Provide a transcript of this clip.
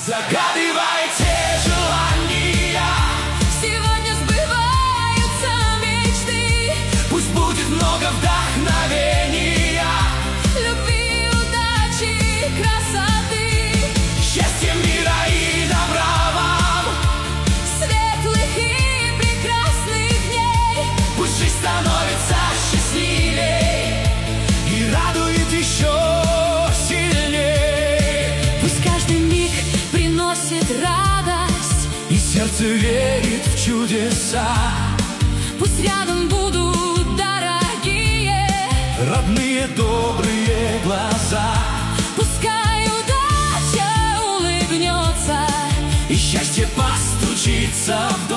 Загадывайте желания, сегодня сбываются мечты. пусть будет много вдохновения, Любви, удачи, красоты, счастья, мира и добра вам. светлых и прекрасных дней. Пусть жизнь становится счастливей и радует еще сильней. Пусть каждый миг приносит радость, И сердце верит в чудеса. пусть рядом будут дорогие, Родные добрые глаза. пускай удача улыбнется. И счастье постучится в